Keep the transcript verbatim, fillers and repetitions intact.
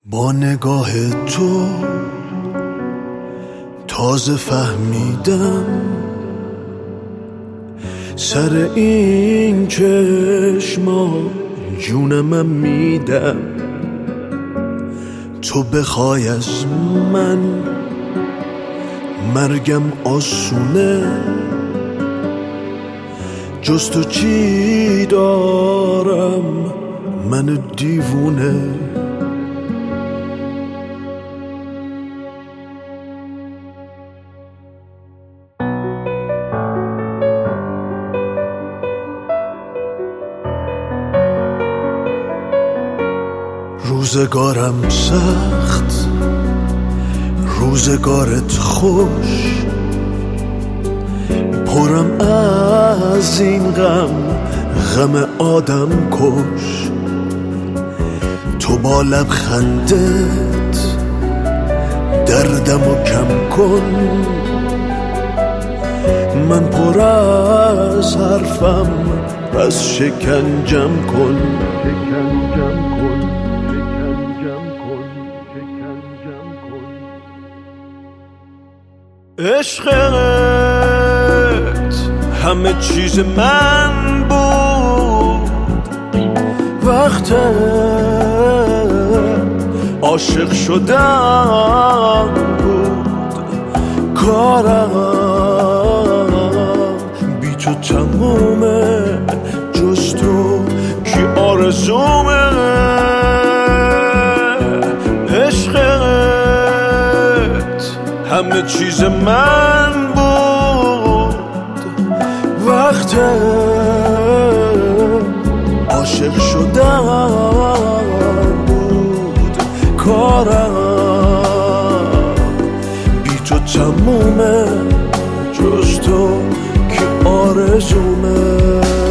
با نگاه تو تازه فهمیدم سر این چشما جونم میدم. تو بخوای از من مرگم آسونه، جز تو چی دارم من دیوونه. روزگارم سخت، روزگارت خوش، پرم از این غم، غم آدم کش. تو با لبخندت دردمو کم کن، من پر از حرفم پس شکنجم کن. شکنجم کن، شکنجم کن، شکنجم کن. عشقت همه چیز من بود، وقت عاشق شدن بود. کارم بی تو تمومه، جز تو کی آرزومه. عشقت همه چیز من بود، وقت عاشق شدن بود. کارم بی تو تمومه، جز تو کی آرزومه.